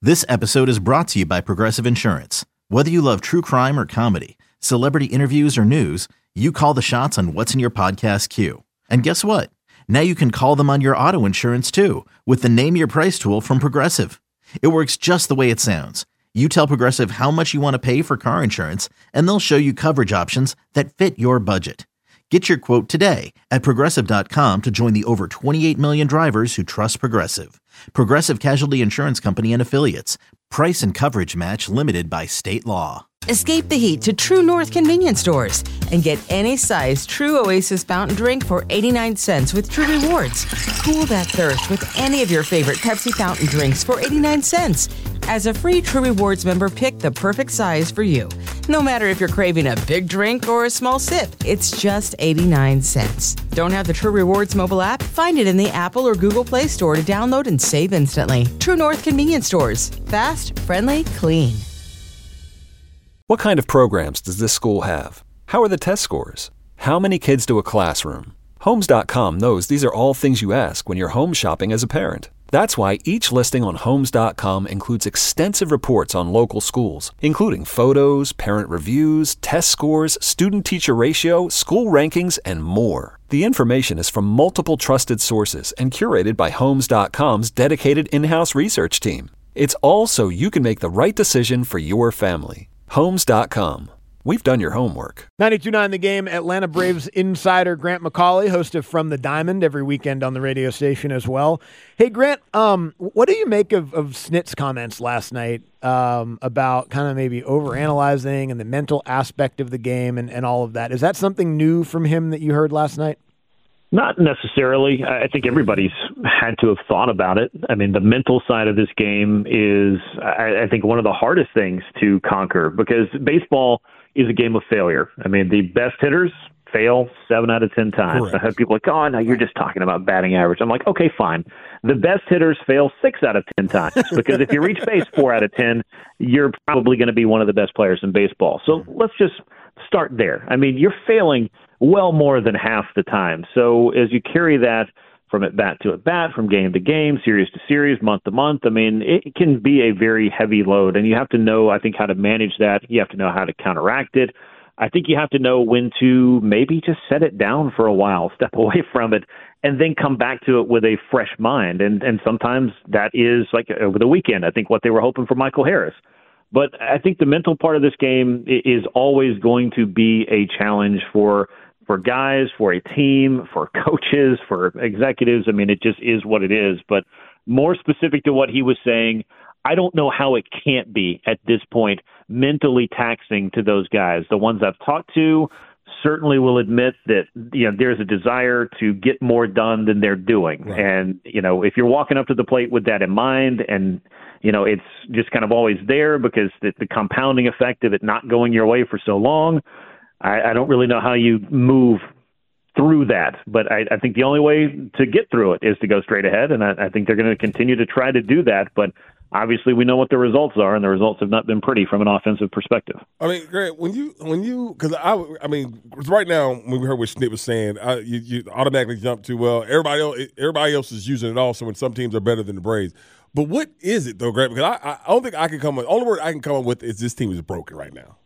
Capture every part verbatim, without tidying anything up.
This episode is brought to you by Progressive Insurance. Whether you love true crime or comedy, celebrity interviews or news, you call the shots on what's in your podcast queue. And guess what? Now you can call them on your auto insurance too with the Name Your Price tool from Progressive. It works just the way it sounds. You tell Progressive how much you want to pay for car insurance, and they'll show you coverage options that fit your budget. Get your quote today at Progressive dot com to join the over twenty-eight million drivers who trust Progressive. Progressive Casualty Insurance Company and Affiliates. Price and coverage match limited by state law. Escape the heat to True North convenience stores and get any size True Oasis fountain drink for eighty-nine cents with True Rewards. Cool that thirst with any of your favorite Pepsi fountain drinks for eighty-nine cents. As a free True Rewards member, pick the perfect size for you. No matter if you're craving a big drink or a small sip, it's just eighty-nine cents. Don't have the True Rewards mobile app? Find it in the Apple or Google Play Store to download and save instantly. True North convenience stores. Fast, friendly, clean. What kind of programs does this school have? How are the test scores? How many kids do a classroom? Homes dot com knows these are all things you ask when you're home shopping as a parent. That's why each listing on Homes dot com includes extensive reports on local schools, including photos, parent reviews, test scores, student-teacher ratio, school rankings, and more. The information is from multiple trusted sources and curated by Homes dot com's dedicated in-house research team. It's all so you can make the right decision for your family. Homes dot com. We've done your homework. ninety-two point nine The Game, Atlanta Braves insider Grant McCauley, host of From the Diamond every weekend on the radio station as well. Hey, Grant, um, what do you make of, of Snit's comments last night um, about kind of maybe overanalyzing and the mental aspect of the game and, and all of that? Is that something new from him that you heard last night? Not necessarily. I think everybody's had to have thought about it. I mean, the mental side of this game is, I, I think, one of the hardest things to conquer because baseball is a game of failure. I mean, the best hitters fail seven out of ten times. Correct. I have people like, oh, no, you're just talking about batting average. I'm like, okay, fine. The best hitters fail six out of ten times because if you reach base four out of ten, you're probably going to be one of the best players in baseball. So let's just start there. I mean, you're failing well more than half the time. So as you carry that from at bat to at bat, from game to game, series to series, month to month, I mean, it can be a very heavy load. And you have to know, I think, how to manage that. You have to know how to counteract it. I think you have to know when to maybe just set it down for a while, step away from it, and then come back to it with a fresh mind. And and sometimes that is like over the weekend, I think what they were hoping for Michael Harris. But I think the mental part of this game is always going to be a challenge for for guys, for a team, for coaches, for executives. I mean, it just is what it is. But more specific to what he was saying, I don't know how it can't be at this point mentally taxing to those guys. The ones I've talked to certainly will admit that, you know, there's a desire to get more done than they're doing. Right. And, you know, if you're walking up to the plate with that in mind and, you know, it's just kind of always there because the, the compounding effect of it not going your way for so long, I, I don't really know how you move through that. But I, I think the only way to get through it is to go straight ahead. And I, I think they're going to continue to try to do that. But obviously, we know what the results are, and the results have not been pretty from an offensive perspective. I mean, Grant, when you when you because I I mean, right now when we heard what Snit was saying, I, you, you automatically jump to well, everybody else everybody else is using it also, and some teams are better than the Braves. But what is it though, Grant? Because I I don't think I can come up. Only word I can come up with is this team is broken right now.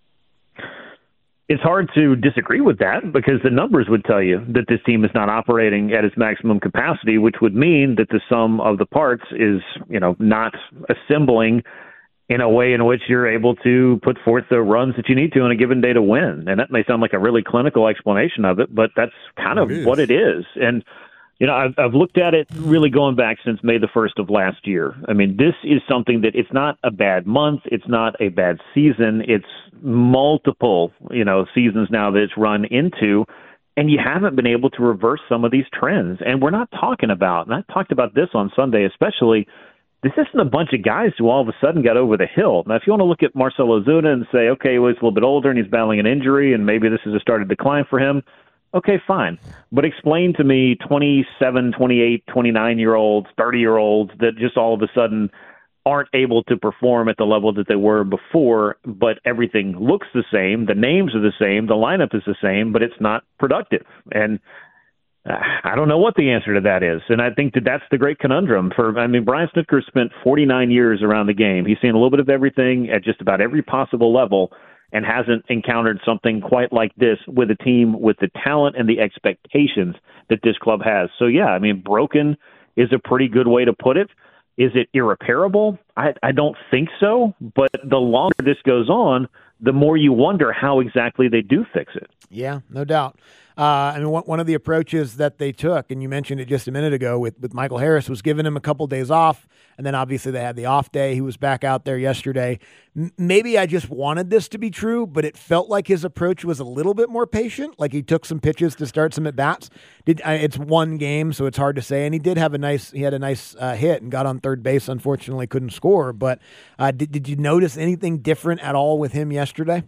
It's hard to disagree with that because the numbers would tell you that this team is not operating at its maximum capacity, which would mean that the sum of the parts is, you know, not assembling in a way in which you're able to put forth the runs that you need to on a given day to win. And that may sound like a really clinical explanation of it, but that's kind of what it is. And, you know, I've, I've looked at it really going back since May the first of last year. I mean, this is something that it's not a bad month. It's not a bad season. It's multiple, you know, seasons now that it's run into, and you haven't been able to reverse some of these trends. And we're not talking about, and I talked about this on Sunday especially, this isn't a bunch of guys who all of a sudden got over the hill. Now, if you want to look at Marcell Ozuna and say, okay, well, he's a little bit older and he's battling an injury and maybe this is a started decline for him, okay, fine. But explain to me twenty-seven, twenty-eight, twenty-nine-year-olds, thirty-year-olds that just all of a sudden aren't able to perform at the level that they were before, but everything looks the same, the names are the same, the lineup is the same, but it's not productive. And I don't know what the answer to that is. And I think that that's the great conundrum for, I mean, Brian Snitker spent forty-nine years around the game. He's seen a little bit of everything at just about every possible level and hasn't encountered something quite like this with a team with the talent and the expectations that this club has. So, yeah, I mean, broken is a pretty good way to put it. Is it irreparable? I, I don't think so. But the longer this goes on, the more you wonder how exactly they do fix it. Yeah, no doubt. Uh, I mean, one, one of the approaches that they took, and you mentioned it just a minute ago with, with Michael Harris, was giving him a couple days off, and then obviously they had the off day. He was back out there yesterday. M- maybe I just wanted this to be true, but it felt like his approach was a little bit more patient, like he took some pitches to start some at-bats. Did, uh, it's one game, so it's hard to say, and he did have a nice he had a nice uh, hit and got on third base. Unfortunately, couldn't score, but uh, did, did you notice anything different at all with him yesterday?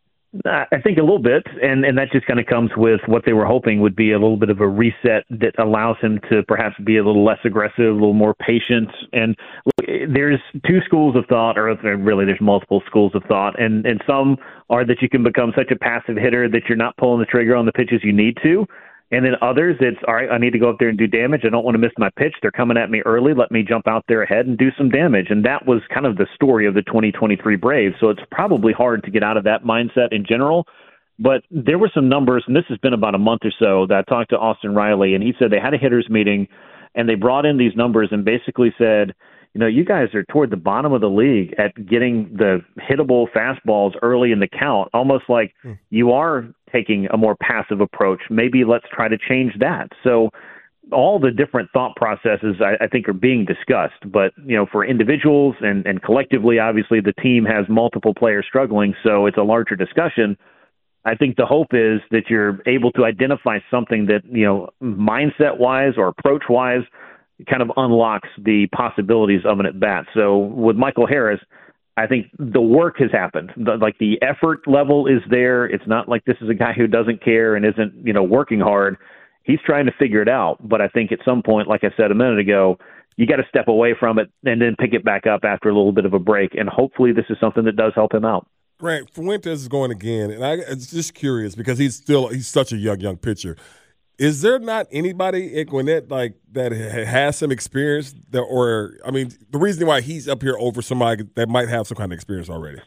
I think a little bit, and, and that just kind of comes with what they were hoping would be a little bit of a reset that allows him to perhaps be a little less aggressive, a little more patient. And look, there's two schools of thought, or really there's multiple schools of thought, and, and some are that you can become such a passive hitter that you're not pulling the trigger on the pitches you need to. And then others, it's, all right, I need to go up there and do damage. I don't want to miss my pitch. They're coming at me early. Let me jump out there ahead and do some damage. And that was kind of the story of the twenty twenty-three Braves. So it's probably hard to get out of that mindset in general. But there were some numbers, and this has been about a month or so, that I talked to Austin Riley, and he said they had a hitters meeting, and they brought in these numbers and basically said, you know, you guys are toward the bottom of the league at getting the hittable fastballs early in the count, almost like mm. you are taking a more passive approach. Maybe let's try to change that. So all the different thought processes, I, I think, are being discussed. But, you know, for individuals and, and collectively, obviously, the team has multiple players struggling, so it's a larger discussion. I think the hope is that you're able to identify something that, you know, mindset-wise or approach-wise, kind of unlocks the possibilities of an at-bat. So with Michael Harris, I think the work has happened. The, like the effort level is there. It's not like this is a guy who doesn't care and isn't, you know, working hard. He's trying to figure it out. But I think at some point, like I said a minute ago, you got to step away from it and then pick it back up after a little bit of a break. And hopefully this is something that does help him out. Grant, Fuentes is going again, and I, it's just curious because he's still he's such a young, young pitcher. Is there not anybody at Gwinnett like that has some experience that, or I mean, the reason why he's up here over somebody that might have some kind of experience already?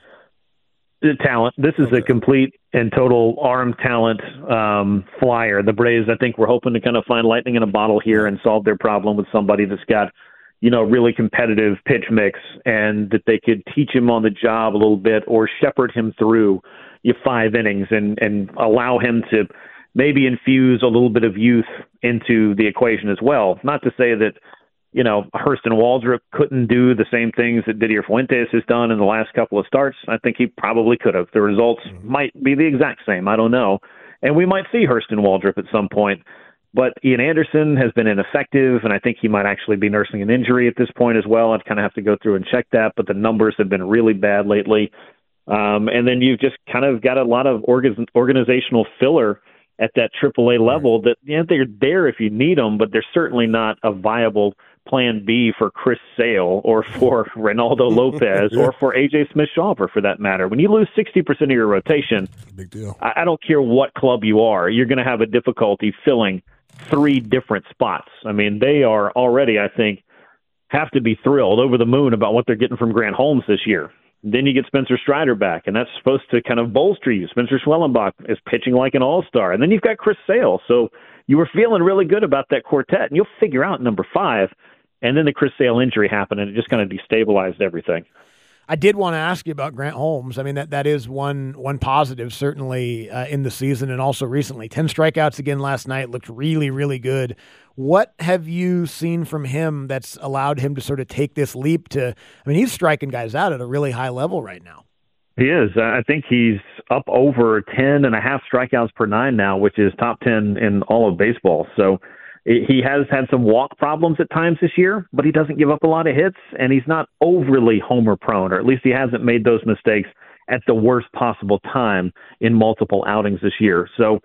The talent. This is okay. A complete and total arm talent um, flyer. The Braves, I think, we're hoping to kind of find lightning in a bottle here and solve their problem with somebody that's got, you know, really competitive pitch mix, and that they could teach him on the job a little bit or shepherd him through your five innings and, and allow him to maybe infuse a little bit of youth into the equation as well. Not to say that, you know, Hurston Waldrop couldn't do the same things that Didier Fuentes has done in the last couple of starts. I think he probably could have. The results mm-hmm. might be the exact same. I don't know. And we might see Hurston Waldrop at some point. But Ian Anderson has been ineffective, and I think he might actually be nursing an injury at this point as well. I'd kind of have to go through and check that, but the numbers have been really bad lately. Um, and then you've just kind of got a lot of organ- organizational filler at that triple A level that, you know, they're there if you need them, but they're certainly not a viable plan B for Chris Sale or for Reynaldo Lopez yeah. or for A J Smith-Shawver for that matter. When you lose sixty percent of your rotation, big deal. I, I don't care what club you are, you're going to have a difficulty filling three different spots. I mean, they are already, I think, have to be thrilled, over the moon about what they're getting from Grant Holmes this year. Then you get Spencer Strider back, and that's supposed to kind of bolster you. Spencer Schwellenbach is pitching like an all-star. And then you've got Chris Sale. So you were feeling really good about that quartet, and you'll figure out number five. And then the Chris Sale injury happened, and it just kind of destabilized everything. I did want to ask you about Grant Holmes. I mean, that, that is one one positive, certainly, uh, in the season and also recently. Ten strikeouts again last night, looked really, really good. What have you seen from him that's allowed him to sort of take this leap to – I mean, he's striking guys out at a really high level right now. He is. I think he's up over ten and a half strikeouts per nine now, which is top ten in all of baseball. So – he has had some walk problems at times this year, but he doesn't give up a lot of hits, and he's not overly homer prone, or at least he hasn't made those mistakes at the worst possible time in multiple outings this year. So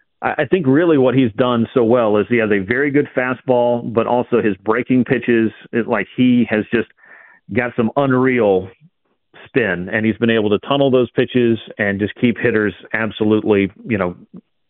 I think really what he's done so well is he has a very good fastball, but also his breaking pitches, is like he has just got some unreal spin, and he's been able to tunnel those pitches and just keep hitters absolutely, you know,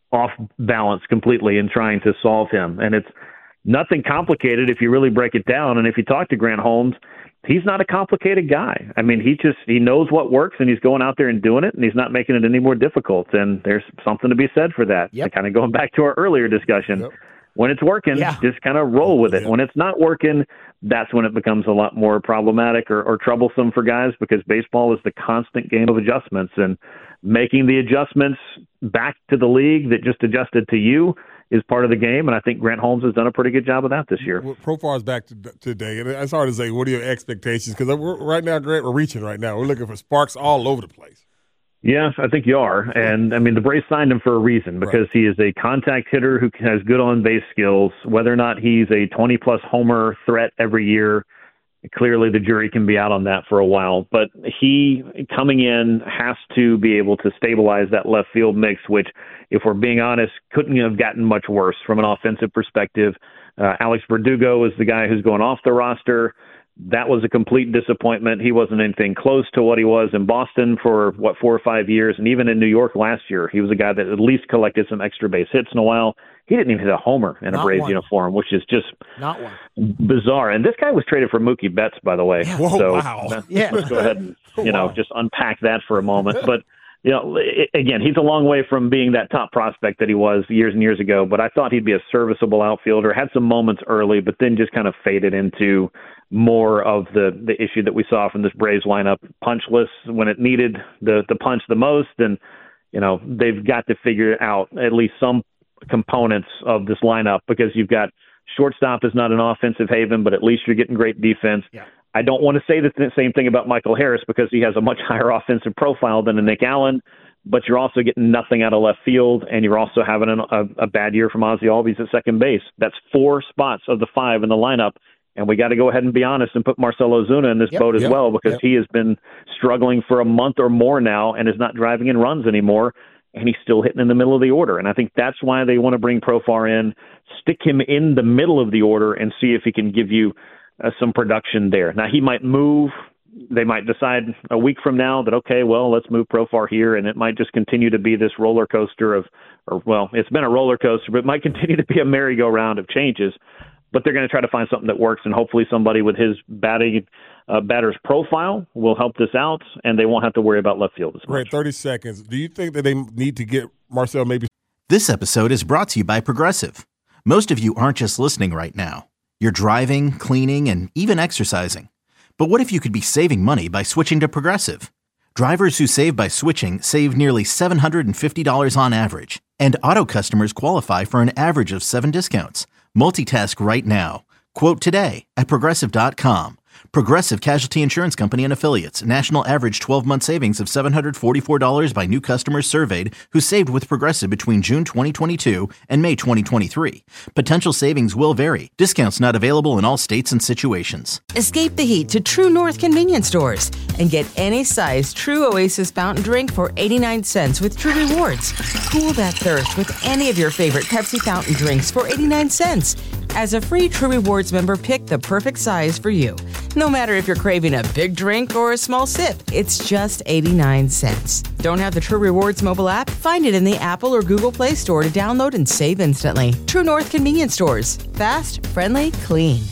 off balance completely in trying to solve him. And it's nothing complicated if you really break it down. And if you talk to Grant Holmes, he's not a complicated guy. I mean, he just, he knows what works and he's going out there and doing it, and he's not making it any more difficult. And there's something to be said for that. Yep. Kind of going back to our earlier discussion. Yep. When it's working, Yeah. just kind of roll with it. Yep. When it's not working, that's when it becomes a lot more problematic or, or troublesome for guys, because baseball is the constant game of adjustments, and making the adjustments back to the league that just adjusted to you is part of the game. And I think Grant Holmes has done a pretty good job of that this year. Well, Profar is back to, today, and it's hard to say what are your expectations, because right now, Grant, we're reaching right now. We're looking for sparks all over the place. Yeah, I think you are. And, I mean, the Braves signed him for a reason, because right. he is a contact hitter who has good on-base skills. Whether or not he's a twenty-plus homer threat every year, clearly the jury can be out on that for a while. But he, coming in, has to be able to stabilize that left field mix, which, if we're being honest, couldn't have gotten much worse from an offensive perspective. Uh, Alex Verdugo is the guy who's going off the roster. That was a complete disappointment. He wasn't anything close to what he was in Boston for, what, four or five years. And even in New York last year, he was a guy that at least collected some extra base hits in a while. He didn't even hit a homer in Not a Braves one. uniform, which is just Not one. bizarre. And this guy was traded for Mookie Betts, by the way. Yeah. Whoa, so wow. uh, Yeah. let's go ahead and, you know, Wow. just unpack that for a moment. But, you know, it, again, he's a long way from being that top prospect that he was years and years ago. But I thought he'd be a serviceable outfielder, had some moments early, but then just kind of faded into more of the, the issue that we saw from this Braves lineup, punchless when it needed the, the punch the most. And, you know, they've got to figure out at least some components of this lineup, because you've got shortstop is not an offensive haven, but at least you're getting great defense. Yeah. I don't want to say the th- same thing about Michael Harris, because he has a much higher offensive profile than a Nick Allen, but you're also getting nothing out of left field, and you're also having an, a, a bad year from Ozzie Albies at second base. That's four spots of the five in the lineup. And we got to go ahead and be honest and put Marcell Ozuna in this Yep, boat as yep, well, because yep. he has been struggling for a month or more now and is not driving in runs anymore. And he's still hitting in the middle of the order. And I think that's why they want to bring Profar in, stick him in the middle of the order, and see if he can give you uh, some production there. Now, he might move. They might decide a week from now that, okay, well, let's move Profar here. And it might just continue to be this roller coaster of, or well, it's been a roller coaster, but it might continue to be a merry-go-round of changes. But they're going to try to find something that works, and hopefully somebody with his batting uh, batter's profile will help this out, and they won't have to worry about left field as much. Great, thirty seconds. Do you think that they need to get Marcell maybe? This episode is brought to you by Progressive. Most of you aren't just listening right now. You're driving, cleaning, and even exercising. But what if you could be saving money by switching to Progressive? Drivers who save by switching save nearly seven hundred fifty dollars on average, and auto customers qualify for an average of seven discounts. Multitask right now. Quote today at Progressive dot com. Progressive Casualty Insurance Company and Affiliates. National average twelve-month savings of seven hundred forty-four dollars by new customers surveyed who saved with Progressive between June twenty twenty-two and May twenty twenty-three. Potential savings will vary. Discounts not available in all states and situations. Escape the heat to True North convenience stores and get any size True Oasis fountain drink for eighty-nine cents with True Rewards. Cool that thirst with any of your favorite Pepsi fountain drinks for eighty-nine cents. As a free True Rewards member, pick the perfect size for you. No matter if you're craving a big drink or a small sip, it's just eighty-nine cents. Don't have the True Rewards mobile app? Find it in the Apple or Google Play Store to download and save instantly. True North convenience stores. Fast, friendly, clean.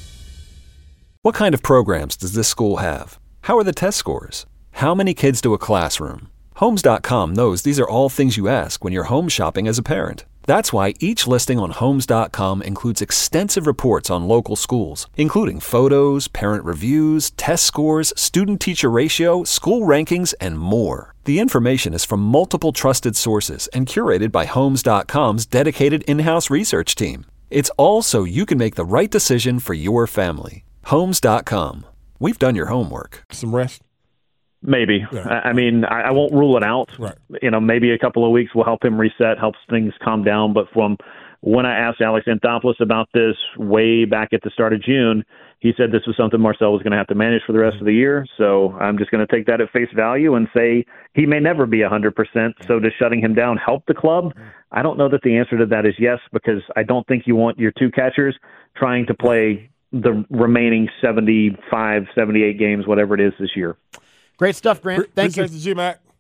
What kind of programs does this school have? How are the test scores? How many kids do a classroom? Homes dot com knows these are all things you ask when you're home shopping as a parent. That's why each listing on Homes dot com includes extensive reports on local schools, including photos, parent reviews, test scores, student-teacher ratio, school rankings, and more. The information is from multiple trusted sources and curated by Homes dot com's dedicated in-house research team. It's all so you can make the right decision for your family. Homes dot com. We've done your homework. Some rest? Maybe. Yeah. I I mean, I, I won't rule it out. Right. You know, maybe a couple of weeks will help him reset, helps things calm down. But from when I asked Alex Anthopoulos about this way back at the start of June, he said this was something Marcell was going to have to manage for the rest of the year. So I'm just going to take that at face value and say he may never be one hundred percent. So does shutting him down help the club? I don't know that the answer to that is yes, because I don't think you want your two catchers trying to play the remaining seventy-five, seventy-eight games, whatever it is this year. Great stuff, Grant. Thank you. Appreciate you, G-Mac.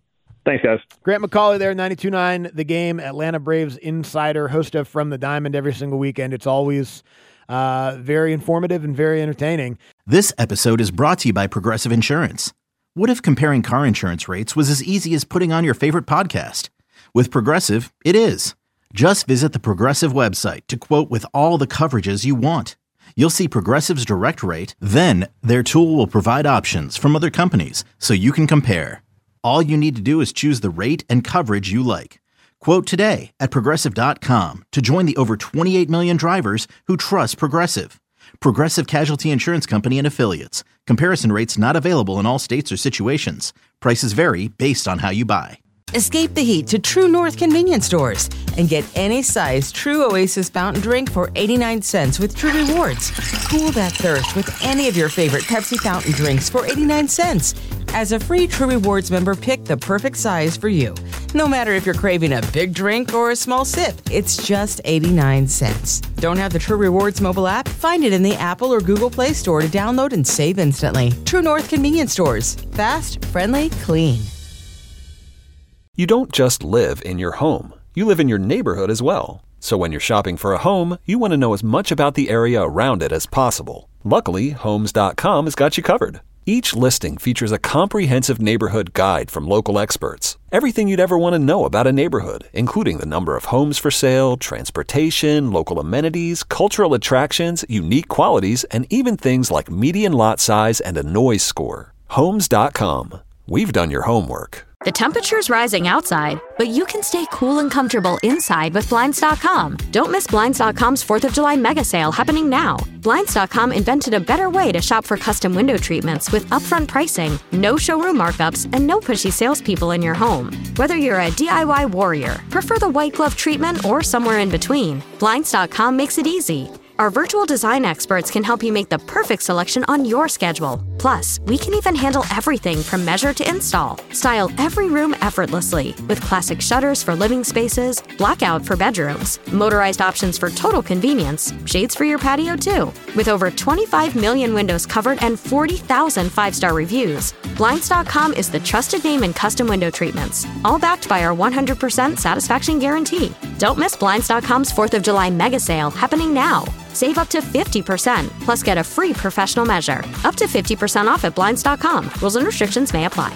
Thanks, guys. Grant McAuley there, ninety-two point nine The Game, Atlanta Braves insider, host of From the Diamond every single weekend. It's always uh, very informative and very entertaining. This episode is brought to you by Progressive Insurance. What if comparing car insurance rates was as easy as putting on your favorite podcast? With Progressive, it is. Just visit the Progressive website to quote with all the coverages you want. You'll see Progressive's direct rate, then their tool will provide options from other companies so you can compare. All you need to do is choose the rate and coverage you like. Quote today at Progressive dot com to join the over twenty-eight million drivers who trust Progressive. Progressive Casualty Insurance Company and Affiliates. Comparison rates not available in all states or situations. Prices vary based on how you buy. Escape the heat to True North convenience stores and get any size True Oasis fountain drink for eighty-nine cents with True Rewards. Cool that thirst with any of your favorite Pepsi fountain drinks for eighty-nine cents. As a free True Rewards member, pick the perfect size for you. No matter if you're craving a big drink or a small sip, it's just eighty-nine cents. Don't have the True Rewards mobile app? Find it in the Apple or Google Play Store to download and save instantly. True North convenience stores. Fast, friendly, clean. You don't just live in your home. You live in your neighborhood as well. So when you're shopping for a home, you want to know as much about the area around it as possible. Luckily, Homes dot com has got you covered. Each listing features a comprehensive neighborhood guide from local experts. Everything you'd ever want to know about a neighborhood, including the number of homes for sale, transportation, local amenities, cultural attractions, unique qualities, and even things like median lot size and a noise score. Homes dot com. We've done your homework. The temperature's rising outside, but you can stay cool and comfortable inside with Blinds dot com. Don't miss Blinds dot com's fourth of July mega sale happening now. Blinds dot com invented a better way to shop for custom window treatments with upfront pricing, no showroom markups, and no pushy salespeople in your home. Whether you're a D I Y warrior, prefer the white glove treatment, or somewhere in between, Blinds dot com makes it easy. Our virtual design experts can help you make the perfect selection on your schedule. Plus, we can even handle everything from measure to install. Style every room effortlessly with classic shutters for living spaces, blackout for bedrooms, motorized options for total convenience, shades for your patio too. With over twenty-five million windows covered and forty thousand five-star reviews, Blinds dot com is the trusted name in custom window treatments, all backed by our one hundred percent satisfaction guarantee. Don't miss Blinds dot com's fourth of July mega sale happening now. Save up to fifty percent, plus get a free professional measure. Up to fifty percent off at Blinds dot com. Rules and restrictions may apply.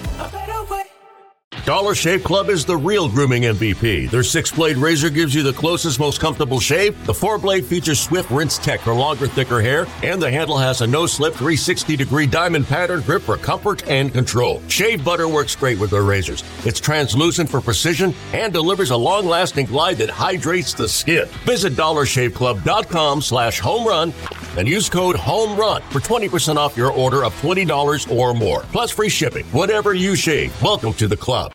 Dollar Shave Club is the real grooming M V P. Their six-blade razor gives you the closest, most comfortable shave. The four-blade features Swift Rinse Tech for longer, thicker hair. And the handle has a no-slip three hundred sixty degree diamond pattern grip for comfort and control. Shave butter works great with their razors. It's translucent for precision and delivers a long-lasting glide that hydrates the skin. Visit dollar shave club dot com slash home run and use code HOMERUN for twenty percent off your order of twenty dollars or more. Plus free shipping. Whatever you shave, welcome to the club.